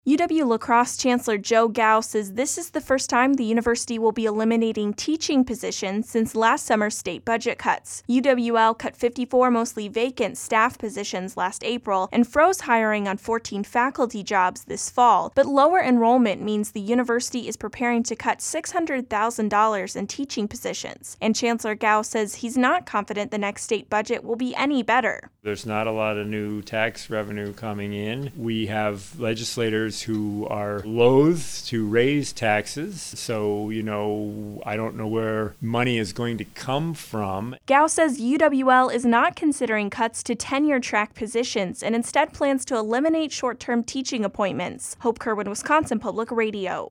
UW-La Crosse Chancellor Joe Gao says this is the first time the university will be eliminating teaching positions since last summer's state budget cuts. UWL cut 54 mostly vacant staff positions last April and froze hiring on 14 faculty jobs this fall. But lower enrollment means the university is preparing to cut $600,000 in teaching positions. And Chancellor Gao says he's not confident the next state budget will be any better. There's not a lot of new tax revenue coming in. We have legislators who are loath to raise taxes. So, I don't know where money is going to come from. Gao says UWL is not considering cuts to tenure-track positions and instead plans to eliminate short-term teaching appointments. Hope Kerwin, Wisconsin Public Radio.